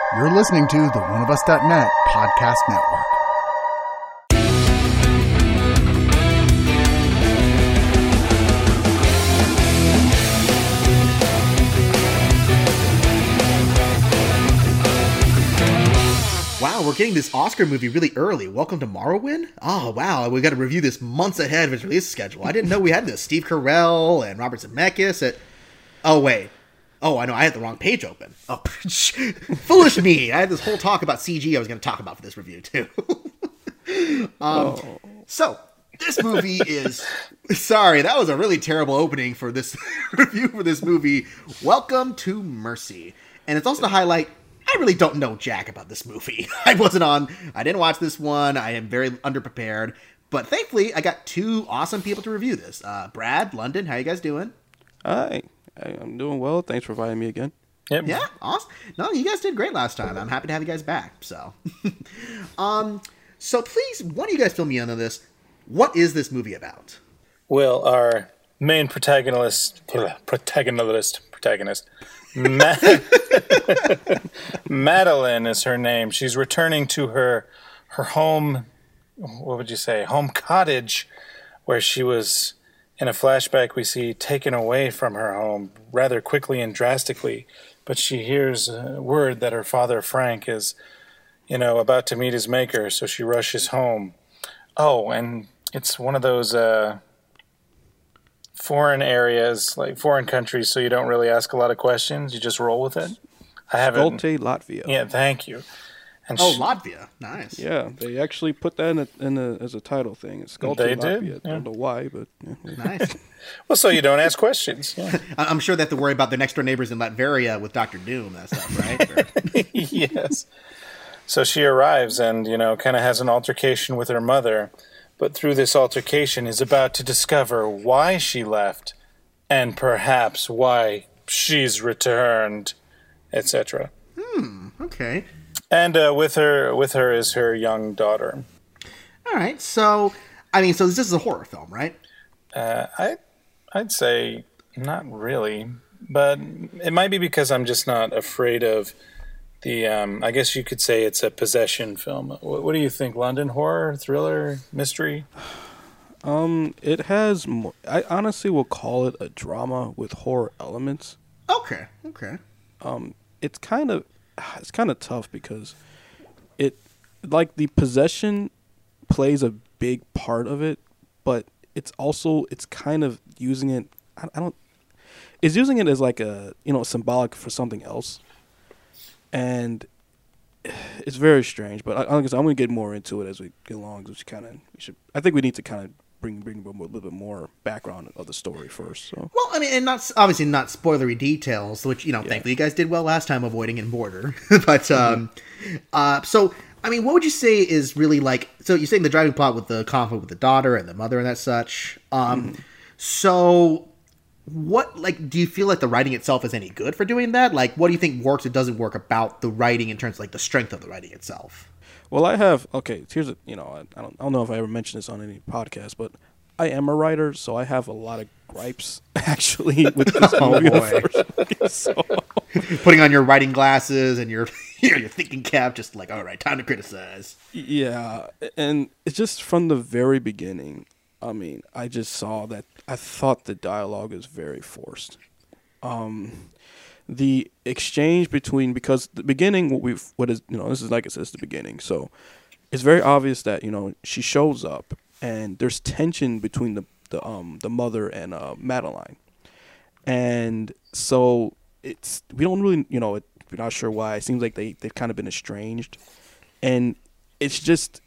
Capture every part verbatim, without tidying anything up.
You're listening to the one of us dot net podcast network. Wow, we're getting this Oscar movie really early. Welcome to Morrowind? Oh, wow, we got to review this months ahead of its release schedule. I didn't know we had this. Steve Carell and Robert Zemeckis. At... Oh, wait. Oh, I know, I had the wrong page open. Oh, foolish me. I had this whole talk about C G I was going to talk about for this review, too. um, oh. So, this movie is... Sorry, that was a really terrible opening for this review for this movie. Welcome to Mercy. And it's also to highlight... I really don't know jack about this movie. I wasn't on, I didn't watch this one. I am very underprepared. But thankfully, I got two awesome people to review this. Uh, Brad, London, how you guys doing? Hi, I'm doing well. Thanks for inviting me again. Yep. Yeah, awesome. No, you guys did great last time. I'm happy to have you guys back. So, um, so please, one of you guys fill me in on this. What is this movie about? Well, our main protagonist, protagonist, protagonist, Ma- Madeline is her name. She's returning to her her home, what would you say, home cottage, where she was, in a flashback we see, taken away from her home rather quickly and drastically. But she hears a word that her father, Frank, is, you know, about to meet his maker, so she rushes home. Oh, and it's one of those... Uh, foreign areas, like foreign countries, so you don't really ask a lot of questions. You just roll with it. I haven't... Skolte, Latvia. Yeah, thank you. And oh, she... Latvia. Nice. Yeah, they actually put that in, a, in a, as a title thing. It's Skolte, they Latvia. Did? I don't know why, but... Yeah. Nice. Well, so you don't ask questions. Yeah. I'm sure they have to worry about their next-door neighbors in Latveria with Doctor Doom and that stuff, right? Yes. So she arrives and, you know, kind of has an altercation with her mother, but through this altercation is about to discover why she left and perhaps why she's returned, et cetera. Hmm, okay. And uh, with her with her is her young daughter. All right, so, I mean, so this is a horror film, right? Uh, I, I'd say not really, but it might be because I'm just not afraid of the, um, I guess you could say it's a possession film. What, what do you think, London? Horror, thriller, mystery? Um, it has, more, I honestly will call it a drama with horror elements. Okay, okay. Um, it's kind of, it's kind of tough because it, like the possession plays a big part of it, but it's also, it's kind of using it, I, I don't, it's using it as like a, you know, symbolic for something else. And it's very strange, but I, I guess I'm going to get more into it as we get along. Which kind of, we should. I think we need to kind of bring bring a little bit more background of the story first. So. Well, I mean, and not obviously not spoilery details, which you know, yeah. Thankfully you guys did well last time avoiding in Border. But um, mm-hmm. uh, so I mean, what would you say is really like? So you're saying the driving plot with the conflict with the daughter and the mother and that such. Um, mm-hmm. So. What, like, do you feel like the writing itself is any good for doing that? Like, what do you think works or doesn't work about the writing in terms of, like, the strength of the writing itself? Well, I have, okay, here's a, you know, I, I don't I don't know if I ever mentioned this on any podcast, but I am a writer, so I have a lot of gripes, actually, with this oh, movie. Boy. The first so. Putting on your writing glasses and your, you know, your thinking cap, just like, all right, time to criticize. Yeah, and it's just from the very beginning, I mean, I just saw that I thought the dialogue is very forced. Um, the exchange between, because the beginning, what we've, what is, you know, this is like it says the beginning. So it's very obvious that, you know, she shows up and there's tension between the, the, um, the mother and, uh, Madeline. And so it's, we don't really, you know, it, we're not sure why. It seems like they, they've kind of been estranged. And it's just,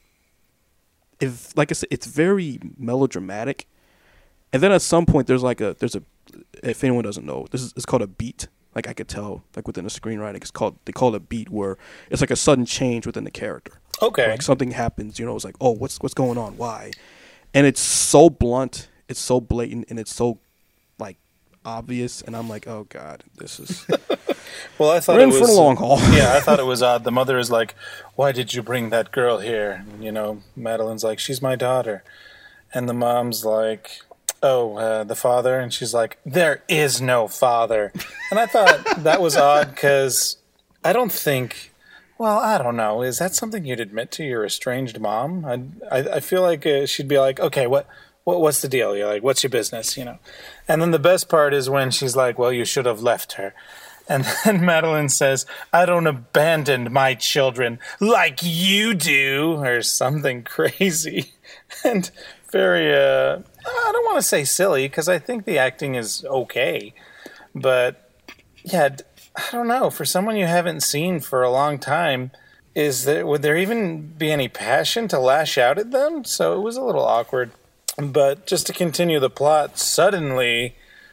if, like I said, it's very melodramatic. And then at some point, there's like a, there's a, if anyone doesn't know, this is, it's called a beat. Like I could tell, like within the screenwriting, it's called, they call it a beat, where it's like a sudden change within the character. Okay. Like something happens, you know, it's like, oh, what's, what's going on? Why? And it's so blunt, it's so blatant, and it's so like obvious. And I'm like, oh God, this is. Well, I thought We're in it was for the long haul. Yeah, I thought it was odd. The mother is like, why did you bring that girl here? And, you know, Madeline's like, she's my daughter. And the mom's like, oh, uh, the father? And she's like, there is no father. And I thought that was odd because I don't think, Well, I don't know. Is that something you'd admit to your estranged mom? I, I, I feel like uh, she'd be like, okay, what, what, what's the deal? You're like, what's your business? You know. And then the best part is when she's like, well, you should have left her. And then Madeline says, I don't abandon my children like you do, or something crazy. And very, uh, I don't want to say silly, because I think the acting is okay. But, yeah, I don't know. For someone you haven't seen for a long time, is there would there even be any passion to lash out at them? So it was a little awkward. But just to continue the plot, suddenly,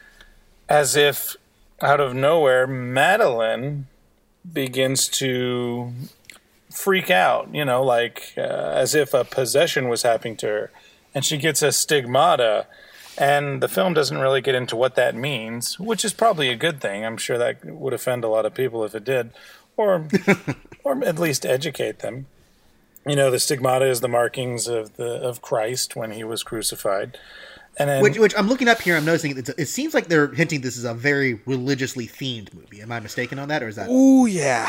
as if out of nowhere, Madeline begins to freak out, you know, like uh, as if a possession was happening to her. And she gets a stigmata. And the film doesn't really get into what that means, which is probably a good thing. I'm sure that would offend a lot of people if it did, or or at least educate them. You know, the stigmata is the markings of the of Christ when he was crucified. And then, Which, which I'm looking up here, I'm noticing it's, it seems like they're hinting this is a very religiously themed movie. Am I mistaken on that, or is that? Ooh, yeah.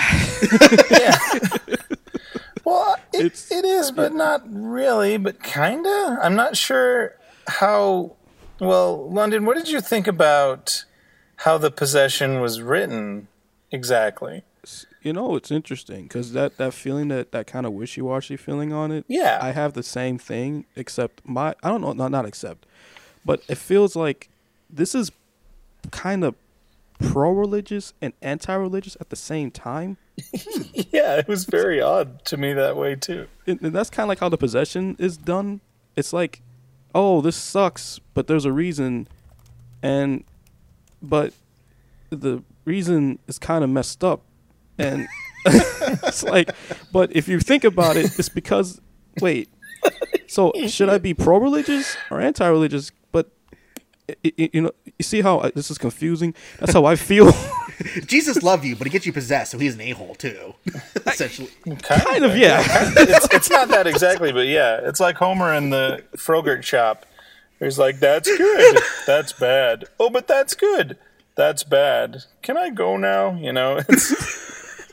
yeah. Well, it, it is, but not really, but kinda. I'm not sure how. Well, London, what did you think about how the possession was written exactly? You know, it's interesting because that, that feeling, that, that kind of wishy-washy feeling on it, Yeah. I have the same thing, except my, I don't know, not, not except, but it feels like this is kind of pro-religious and anti-religious at the same time. Yeah, it was very odd to me that way, too. And, and that's kind of like how the possession is done. It's like, oh, this sucks, but there's a reason, and but the reason is kind of messed up, and it's like, but if you think about it, it's because, wait, so should I be pro-religious or anti-religious? But it, it, you know, you see how I, this is confusing? That's how I feel. Jesus loved you, but he gets you possessed, so he's an a-hole too. Essentially, Kind, kind of, yeah. it's, it's not that exactly, but yeah, it's like Homer in the Frogurt shop. He's like, that's good, that's bad. Oh, but that's good, that's bad. Can I go now? You know, it's,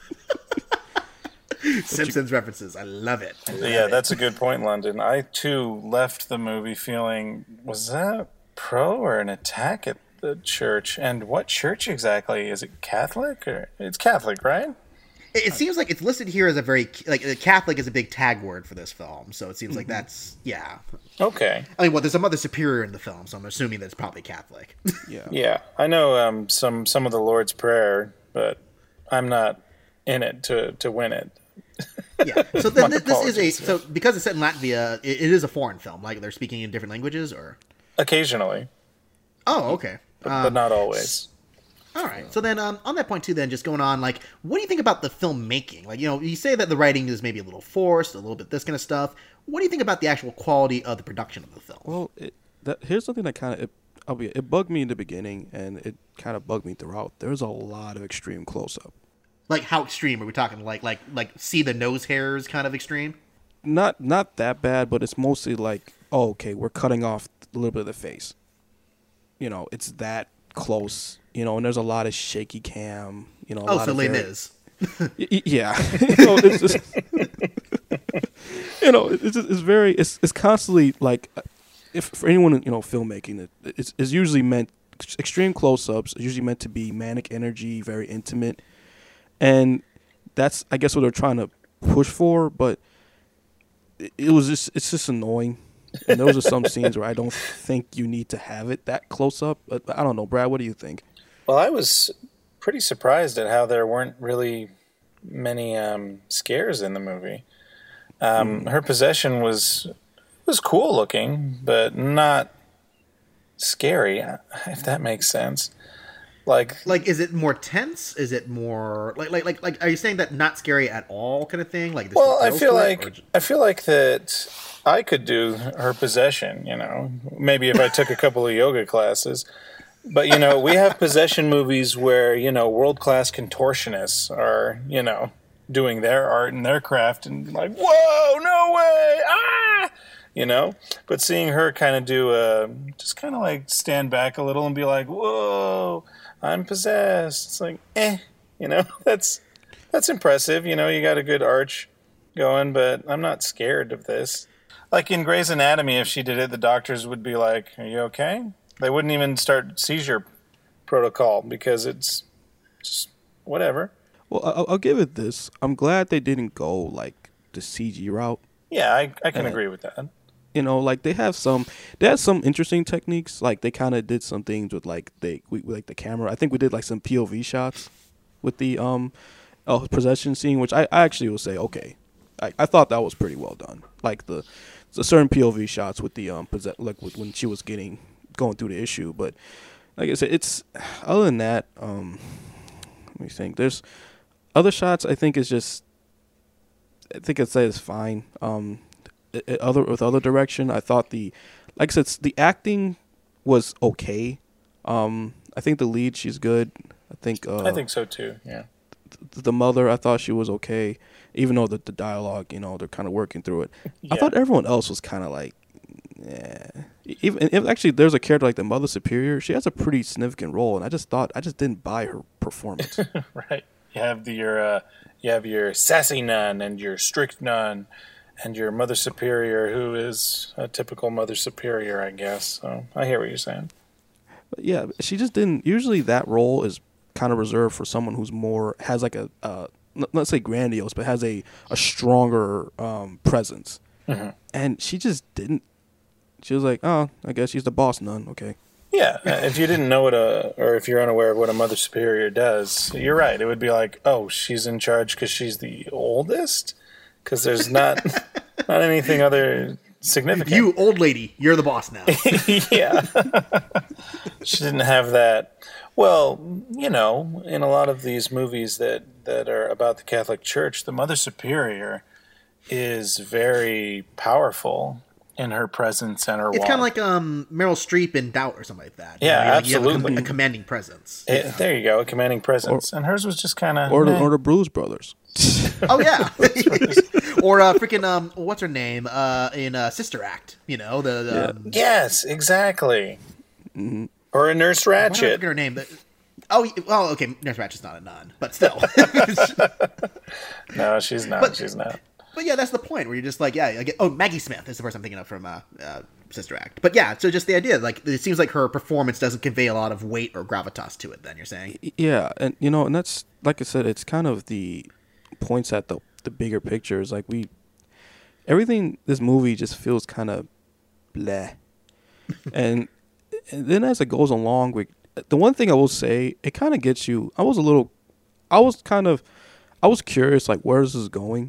Simpsons references. I love it. I love yeah, it. that's a good point, London. I too left the movie feeling, was that pro or an attack at the church? And what church exactly? Is it Catholic or it's Catholic, right? It, it seems like it's listed here as a very like Catholic is a big tag word for this film, so it seems mm-hmm. like that's yeah. Okay. I mean, well, there's a Mother Superior in the film, so I'm assuming that's probably Catholic. Yeah. Yeah, I know um, some some of the Lord's Prayer, but I'm not in it to to win it. Yeah. So then My this, this is a apologies, so because it's set in Latvia, it, it is a foreign film. Like they're speaking in different languages, or Occasionally, oh, okay, but, um, but not always. all right. So then, um, on that point too, then just going on, like, what do you think about the filmmaking? Like, you know, you say that the writing is maybe a little forced, a little bit this kind of stuff. What do you think about the actual quality of the production of the film? Well, it, that, here's something that kind of, it, I'll be, it bugged me in the beginning, and it kind of bugged me throughout. There's a lot of extreme close-up. Like, how extreme are we talking? Like, like, like, see the nose hairs kind of extreme? Not not that bad, but it's mostly like, oh, okay, we're cutting off a little bit of the face. You know, it's that close. You know, and there's a lot of shaky cam. You know, a Oh, lot so of Les very, Mis. y- y- yeah. you know, it's just, you know, it's just, it's very, it's it's constantly like, if for anyone you know filmmaking, it it's, it's usually meant extreme close-ups. It's usually meant to be manic energy, very intimate, and that's I guess what they're trying to push for. But it, it was just it's just annoying. And those are some scenes where I don't think you need to have it that close up. But I don't know, Brad. What do you think? Well, I was pretty surprised at how there weren't really many um, scares in the movie. Um, mm. Her possession was was cool looking, but not scary, if that makes sense. Like, like, is it more tense? Is it more like, like, like, like? Are you saying that not scary at all, kind of thing? Like, this well, I feels feel to it, like or- I feel like that I could do her possession. You know, maybe if I took a couple of yoga classes. But, you know, we have possession movies where, you know, world-class contortionists are, you know, doing their art and their craft and like, whoa, no way, ah! You know? But seeing her kind of do a, just kind of like stand back a little and be like, whoa, I'm possessed. It's like, eh, you know, that's that's impressive. You know, you got a good arch going, but I'm not scared of this. Like in Grey's Anatomy, if she did it, the doctors would be like, "Are you okay?" They wouldn't even start seizure protocol because it's just whatever. Well, I'll, I'll give it this. I'm glad they didn't go like the C G route. Yeah, I, I can Uh, agree with that. You know, like they have some, they have some interesting techniques. Like they kind of did some things with like they, we, like the camera. I think we did like some P O V shots with the um, oh, possession scene, which I, I actually will say okay. I, I thought that was pretty well done. Like the, the certain P O V shots with the um, possess- like with, when she was getting going through the issue. But like I said, it's other than that. Um, let me think. There's other shots. I think is just. I think I'd say it's fine. Um, it, it other with other direction, I thought the, like I said, it's- the acting was okay. Um, I think the lead, she's good. I think. Uh, I think so too. Yeah. th- the mother, I thought she was okay, even though the, the dialogue, you know, they're kind of working through it. Yeah. I thought everyone else was kind of like, yeah. Even if actually, there's a character like the Mother Superior. She has a pretty significant role, and I just thought I just didn't buy her performance. Right. You have the, your uh, you have your sassy nun and your strict nun and your mother superior, who is a typical mother superior, I guess. So I hear what you're saying. But yeah, she just didn't. Usually, that role is kind of reserved for someone who's more has like a uh, n- let's say grandiose, but has a a stronger um, presence. Mm-hmm. And she just didn't. She was like, oh, I guess she's the boss nun. Okay. Yeah, uh, if you didn't know what a, or if you're unaware of what a mother superior does, you're right. It would be like, oh, she's in charge because she's the oldest, because there's not not anything other significant. You old lady, you're the boss now. Yeah, she didn't have that. Well, you know, in a lot of these movies that that are about the Catholic Church, the mother superior is very powerful in her presence and her It's walk. kind of like um, Meryl Streep in Doubt or something like that. You Yeah, know, like you have a com- absolutely. a commanding presence. It- there you go, a commanding presence. and hers was just kind of... Or the, or the Blues Brothers. Oh yeah, or uh, freaking um, what's her name uh, in uh, Sister Act? You know the, the Yeah. um, Yes, exactly. Mm-hmm. Or a Nurse Why do I Ratchet. forget her name? But, oh, well, okay, Nurse Ratchet's not a nun, but still. No, she's not. But- she's not. But yeah, that's the point where you're just like, yeah, I get, oh, Maggie Smith is the person I'm thinking of from uh, uh, Sister Act. But yeah, so just the idea, like, it seems like her performance doesn't convey a lot of weight or gravitas to it. Then you're saying, Yeah, and you know, and that's like I said, it's kind of the points at the the bigger picture. Is like we everything. This movie just feels kind of bleh, and, and then as it goes along, we the one thing I will say, it kind of gets you. I was a little, I was kind of, I was curious, like where is this going,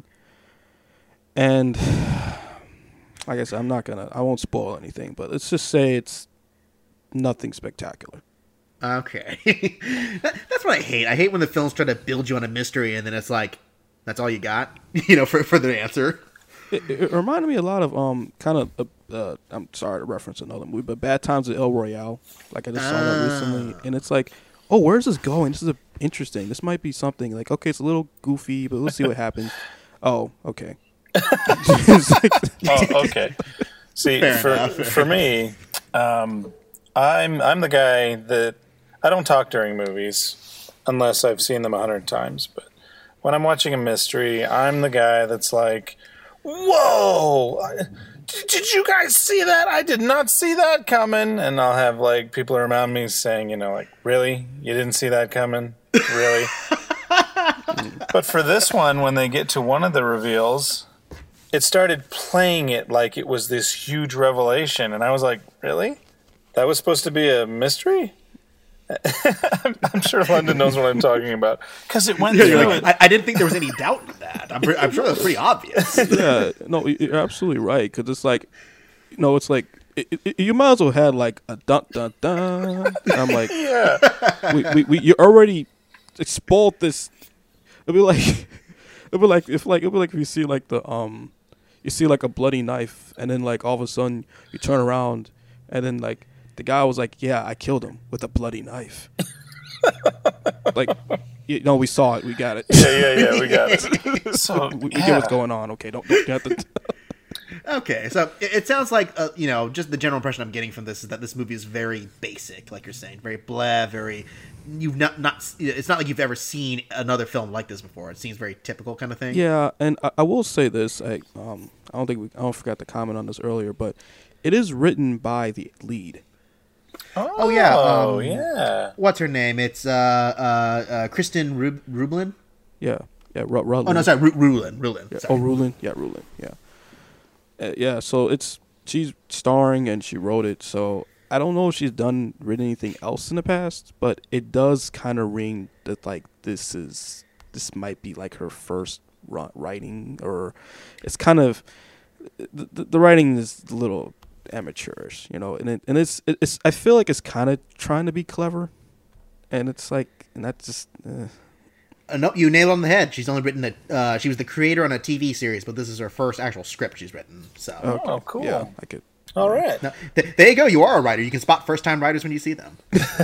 and like I said, I'm not gonna, I won't spoil anything, but let's just say it's nothing spectacular. okay, that, that's what I hate. I hate when the films try to build you on a mystery and then it's like, that's all you got, you know, for for the answer. It, it reminded me a lot of um kind of uh, uh, I'm sorry to reference another movie, but Bad Times at El Royale. Like I just saw that recently, and it's like, oh, where's this going? This is a, interesting. This might be something like, okay, it's a little goofy, but let's see what happens. Oh, okay. It's like- Oh, okay. See, Fair for enough. for me, um, I'm I'm the guy that I don't talk during movies unless I've seen them a hundred times. But when I'm watching a mystery, I'm the guy that's like, "Whoa! I- Did, did you guys see that? I did not see that coming." And I'll have like people around me saying, you know, like, "Really? You didn't see that coming? Really?" But for this one, when they get to one of the reveals, it started playing it like it was this huge revelation, and I was like, "Really? That was supposed to be a mystery?" I'm, I'm sure London knows what I'm talking about because it went You're through like, it. I, I didn't think there was any doubt in that. I'm, pre- I'm sure that's pretty obvious. yeah, no, you're absolutely right. Because it's like, you know, it's like it, it, you might as well had like a dun dun dun. And I'm like, Yeah, we, we, we you already spoiled this. It'd be like, it'd be like if like it'd be like if you see like the um, you see like a bloody knife, and then like all of a sudden you turn around, and then like the guy was like, yeah, I killed him with a bloody knife. Like, you know, we saw it, we got it. yeah, yeah, yeah. We got it. So we, we yeah. get what's going on. Okay, don't, don't you have to. Okay, so it, it sounds like uh, you know, just the general impression I'm getting from this is that this movie is very basic, like you're saying, very blah, very. You've not not. It's not like you've ever seen another film like this before. It seems very typical kind of thing. Yeah, and I, I will say this. I um I don't think we I don't forgot to comment on this earlier, but it is written by the lead. Oh, Oh, yeah, Oh um, yeah. What's her name? It's uh uh, uh Kristen Rub- Rublin. Yeah, yeah. Ru- Rutland. Oh no, sorry, Ru- Rulin. Rulin. Yeah. Sorry. Oh, Rulin. Yeah, Rulin. Yeah. Uh, yeah. So it's she's starring and she wrote it. So I don't know if she's done written anything else in the past, but it does kind of ring that like this is this might be like her first ru- writing, or it's kind of the, the, the writing is a little amateurish, you know, and it, and it's it's I feel like it's kind of trying to be clever, and it's like and that's just. Uh, Uh, no, you nailed it on the head. She's only written a. Uh, she was the creator on a T V series, but this is her first actual script she's written. So, okay. Oh, cool. Yeah, I could. All right. no, th- there you go. You are a writer. You can spot first-time writers when you see them.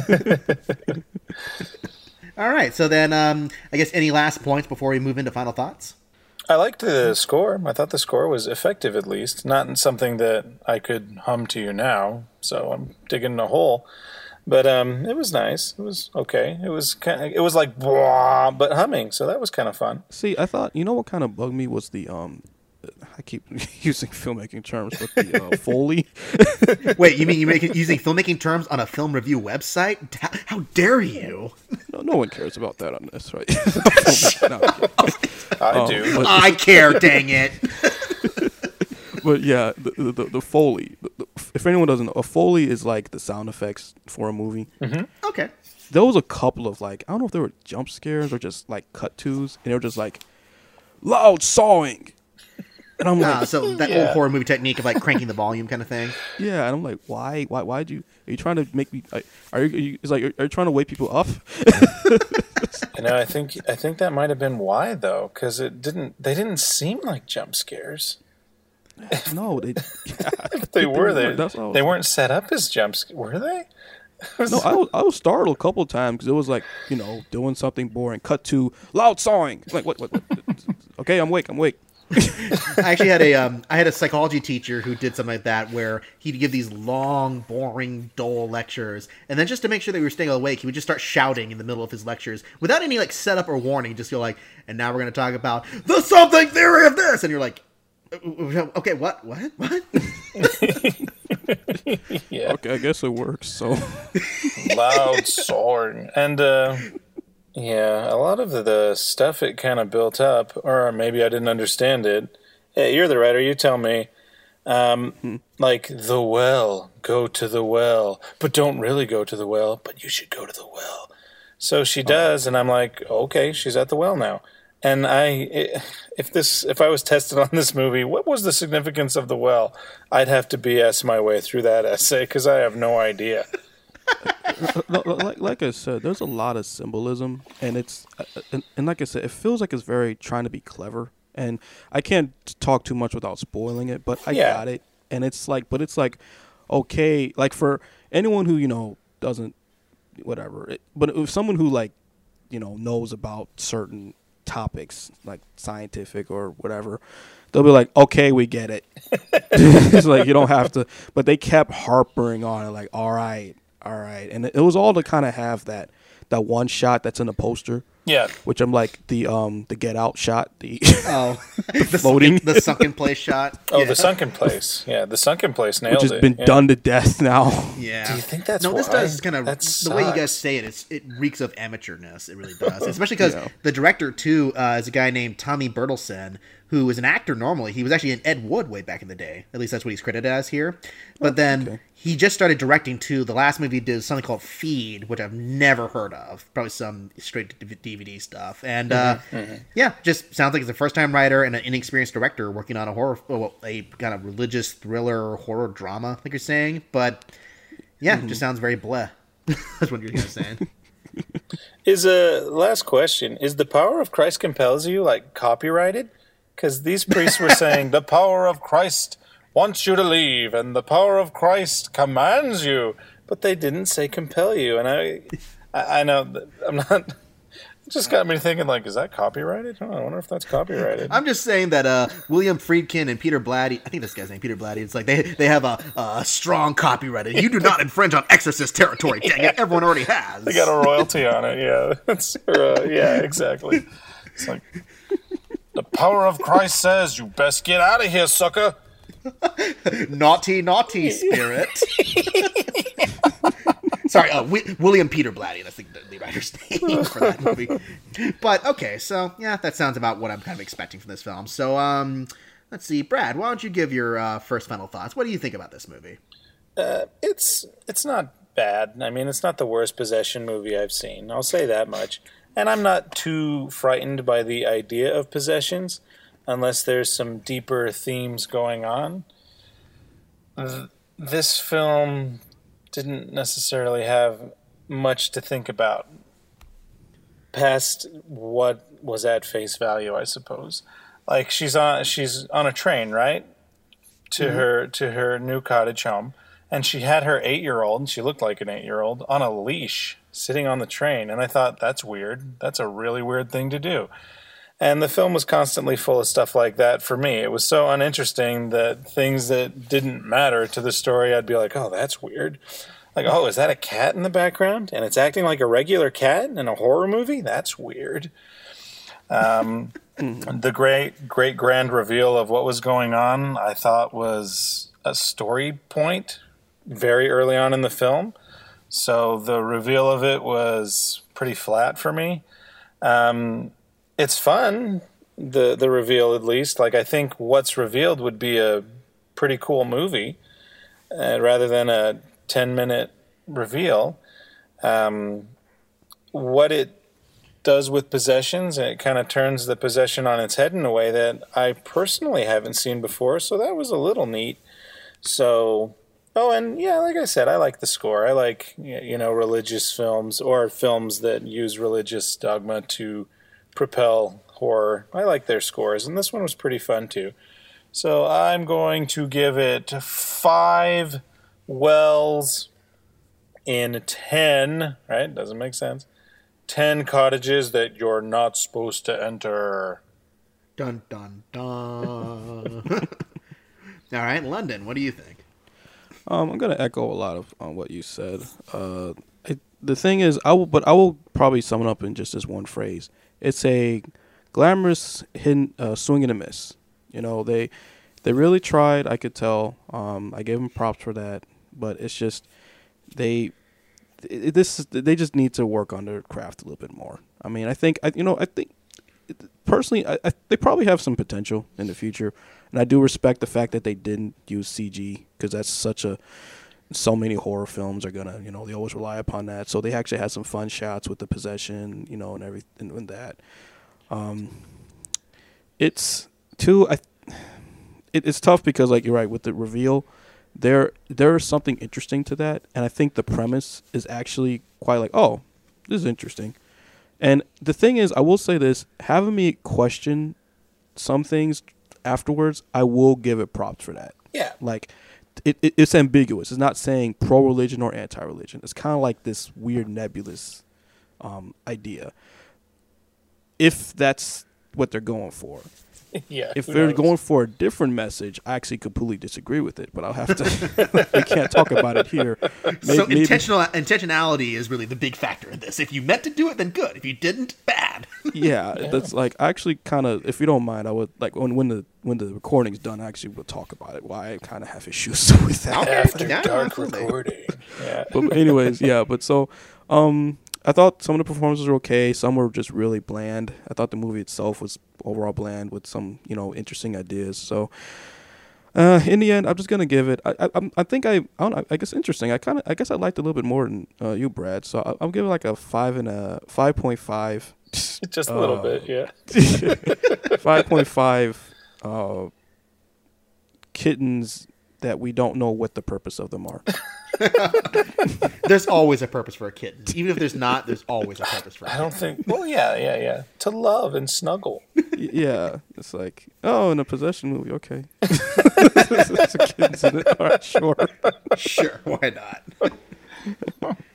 All right. So then, um, I guess any last points before we move into final thoughts? I liked the score. I thought the score was effective, at least. Not something that I could hum to you now, so I'm digging a hole. But um, it was nice. It was okay. It was kind of, it was like blah, but humming, so that was kind of fun. See, I thought you know what kind of bugged me was the um, I keep using filmmaking terms, but the uh, Foley. Wait, you mean you make using filmmaking terms on a film review website? How, how dare you? No, no one cares about that on this, right? No, I Um, do. but- I care. Dang it. But yeah, the the, the Foley. The, the, if anyone doesn't know, a Foley is like the sound effects for a movie. Okay. There was a couple of like I don't know if they were jump scares or just like cut tos, and they were just like loud sawing, and I'm like, Uh, so that Yeah. old horror movie technique of like cranking the volume kind of thing. yeah, and I'm like, why, why, why'd you? Are you trying to make me? Like, are you? Are you it's like, are, are you trying to wake people up? You know, I think I think that might have been why though, because it didn't. They didn't seem like jump scares. No, they. Yeah, They were. They That's what I was they weren't set up as jump scares, were they? No, I was, I was startled a couple of times because it was like, you know, doing something boring. Cut to loud sawing. Like, what, what, what? Okay, I'm awake, I'm awake. I actually had a um, I had a psychology teacher who did something like that, where he'd give these long, boring, dull lectures, and then just to make sure that we were staying awake, he would just start shouting in the middle of his lectures without any like setup or warning. Just go like, and now we're going to talk about the something theory of this, and you're like, okay, what, what, what? Yeah. Okay, I guess it works. So, Loud sawing. And uh yeah, a lot of the, the stuff it kind of built up, or maybe I didn't understand it. Hey, you're the writer, you tell me. Um Hmm. like the well, go to the well, but don't really go to the well, but you should go to the well. So she does, and I'm like, okay, she's at the well now. And I, if this, if I was tested on this movie, what was the significance of the well? I'd have to B S my way through that essay because I have no idea. no, no, like, like I said, there's a lot of symbolism, and it's, uh, and, and like I said, it feels like it's very trying to be clever. And I can't talk too much without spoiling it, but I Yeah. got it. And it's like, but it's like, okay, like for anyone who, you know, doesn't, whatever, it, but if someone who like, you know, knows about certain topics like scientific or whatever, they'll be like, okay, we get it. It's like you don't have to, but they kept harping on it, like, all right, all right, and it, it was all to kind of have that that one shot that's in the poster, Yeah. which I'm like the um the Get Out shot, the Oh, the floating. sunken, the sunken place shot. Oh, yeah. the sunken place. Yeah, the sunken place nailed which has it. been Yeah. done to death now. Yeah. Do you think that's no? This why? does kind of That the way you guys sucks. say it. It's, it reeks of amateurness. It really does, especially because Yeah. the director too uh, is a guy named Tommy Bertelsen, who is an actor normally. He was actually in Ed Wood way back in the day. At least that's what he's credited as here. But then okay. he just started directing too. The last movie he did is something called Feed, which I've never heard of. Probably some straight to D V D stuff. And uh, yeah, just sounds like he's a first time writer and an inexperienced director working on a horror, well, a kind of religious thriller horror drama, like you're saying. But yeah, it just sounds very bleh. That's what you're kind of saying. Is a last question: is the power of Christ compels you like copyrighted? Because these priests were saying the power of Christ wants you to leave, and the power of Christ commands you, but they didn't say compel you. And I, I, I know that I'm not just got me thinking, like, is that copyrighted? Oh, I wonder if that's copyrighted. I'm just saying that uh, William Friedkin and Peter Blatty, I think this guy's name Peter Blatty. It's like they they have a, a strong copyright. You do not infringe on Exorcist territory. Dang it, everyone already has. They got a royalty on it. Yeah, that's uh, yeah, exactly. It's like the power of Christ says, "You best get out of here, sucker." Naughty, naughty spirit. Sorry, uh, w- William Peter Blatty. That's the, the writer's name for that movie. But okay, so yeah, that sounds about what I'm kind of expecting from this film. So, um, let's see, Brad, why don't you give your uh, first final thoughts? What do you think about this movie? Uh, it's it's not bad. I mean, it's not the worst possession movie I've seen. I'll say that much. And I'm not too frightened by the idea of possessions, unless there's some deeper themes going on. Uh, this film didn't necessarily have much to think about past what was at face value, I suppose. Like she's on she's on a train, right? To mm-hmm. her to her new cottage home, and she had her eight-year-old, and she looked like an eight-year-old, on a leash sitting on the train, and I thought, that's weird. That's a really weird thing to do. And the film was constantly full of stuff like that for me. It was so uninteresting that things that didn't matter to the story, I'd be like, oh, that's weird. Like, oh, is that a cat in the background? And it's acting like a regular cat in a horror movie? That's weird. Um, the great, great grand reveal of what was going on, I thought was a story point very early on in the film. So the reveal of it was pretty flat for me. Um, it's fun, the the reveal at least. Like, I think what's revealed would be a pretty cool movie uh, rather than a ten-minute reveal. Um, what it does with possessions, and it kind of turns the possession on its head in a way that I personally haven't seen before, so that was a little neat. So, oh, and yeah, like I said, I like the score. I like, you know, religious films or films that use religious dogma to propel horror. I like their scores, and this one was pretty fun too. So I'm going to give it five wells in ten, right? Doesn't make sense. ten cottages that you're not supposed to enter. Dun, dun, dun. All right, London, what do you think? Um, I'm gonna echo a lot of on what you said. Uh, it, the thing is, I will, but I will probably sum it up in just this one phrase. It's a glamorous hidden uh, swing and a miss. You know, they they really tried. I could tell. Um, I gave them props for that, but it's just they it, this they just need to work on their craft a little bit more. I mean, I think I you know I think personally I, I they probably have some potential in the future, and I do respect the fact that they didn't use C G, because that's such a so many horror films are gonna, you know, they always rely upon that. So they actually had some fun shots with the possession, you know, and everything and that. Um, it's too. I. It, it's tough because, like, you're right with the reveal. There, there is something interesting to that, and I think the premise is actually quite like, oh, this is interesting. And the thing is, I will say this: having me question some things afterwards, I will give it props for that. Yeah, like. It, it it's ambiguous. It's not saying pro-religion or anti-religion. It's kind of like this weird nebulous um, idea. If that's what they're going for. Yeah. If they're knows? going for a different message, I actually completely disagree with it. But I'll have to. We can't talk about it here. Maybe, so intentional intentionality is really the big factor in this. If you meant to do it, then good. If you didn't, bad. Yeah, yeah. That's like I actually kind of. If you don't mind, I would like when when the when the recording's done. I actually will talk about it. Why I kind of have issues with that. After yeah, dark recording. Yeah. But anyways, yeah. But so, um. I thought some of the performances were okay. Some were just really bland. I thought the movie itself was overall bland with some, you know, interesting ideas. So, uh, in the end, I'm just gonna give it. I I, I think I I, don't know, I guess interesting. I kind of I guess I liked it a little bit more than uh, you, Brad. So I, I'll give it like a five and a five point five. Just a little uh, bit, yeah. Five point five. Uh, kittens that we don't know what the purpose of them are. There's always a purpose for a kitten. Even if there's not, there's always a purpose for a I kitten. don't think... Well, yeah, yeah, yeah. To love and snuggle. Yeah. It's like, oh, in a possession movie, okay. There's a kittens in it. All right, sure. Sure, why not?